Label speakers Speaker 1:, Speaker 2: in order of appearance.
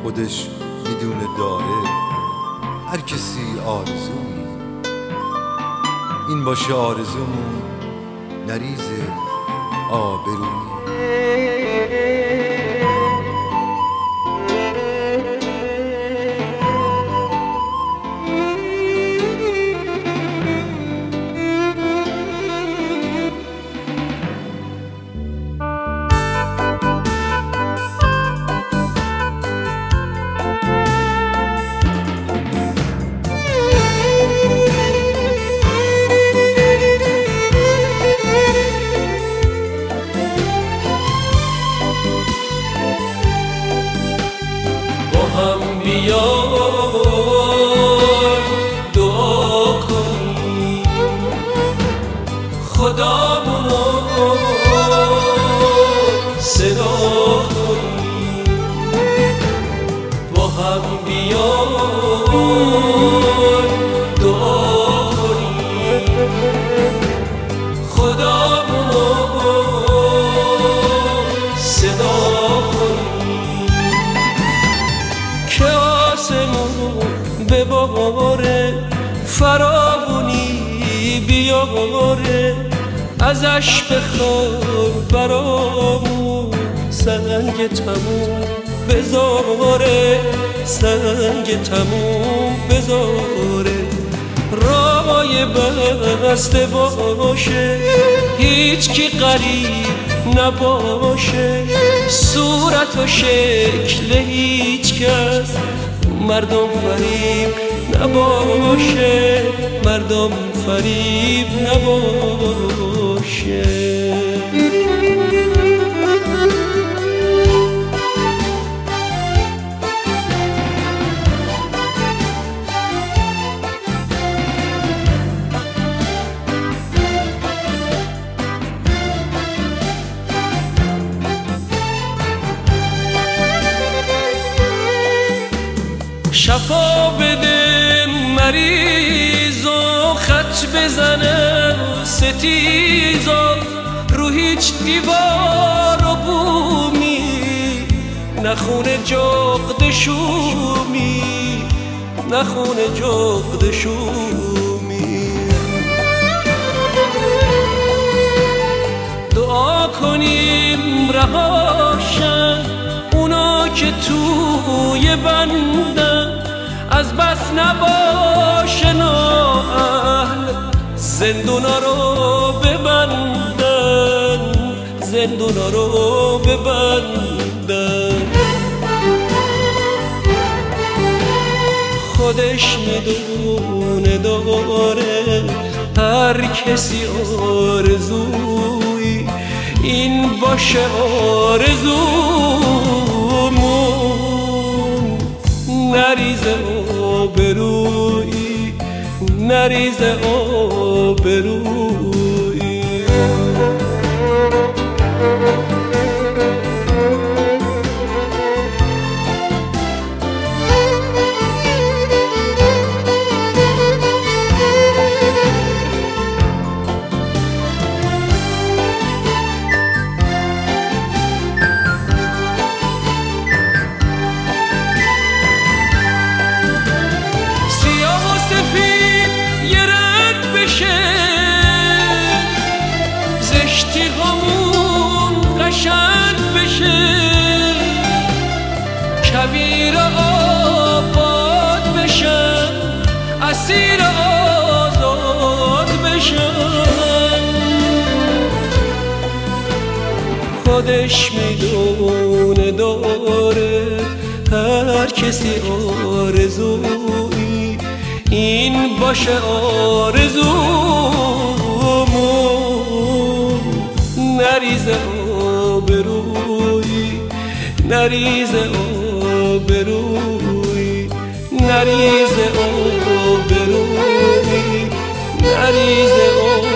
Speaker 1: خودش میدونه داره. هر کسی آرزویی، این باشه آرزومون، نریزه آبرویی.
Speaker 2: بیای دعا کنی خدامونو صدا کنی، با هم بیای دعا کنی خدامونو صدا کنی که بباره فراوونی بیاره، ازش بخوار برامون سنگ تموم بذاره، سنگ تموم بذاره. رای بسته باشه هیچ کی غریب نباشه، صورت و شکل هیچ کس مردم فریب نباشه، مردم فریب نباشه. شفا بده مریض و خط بزنه ستیزا رو هیچ دیوار و بومی، نخونه جغد شومی، نخونه جغد شومی. دعا کنیم رهاشن اونا که توی بندن، از بس نباشه نااهل زندونا رو ببندن، زندونا رو ببندن. خودش میدونه داره هر کسی آرزویی، این باشه آرزومون، نریزه آبرویی، نریزه آبرویی. زشتی همون قشنگ بشه، کویر آباد بشن، اسیر آزاد بشن. خودش میدونه داره هر کسی آرزویی، این باشه آرزومون، نریزه آبرویی، نریزه آبرویی، نریزه آبرویی، نریزه آبرویی.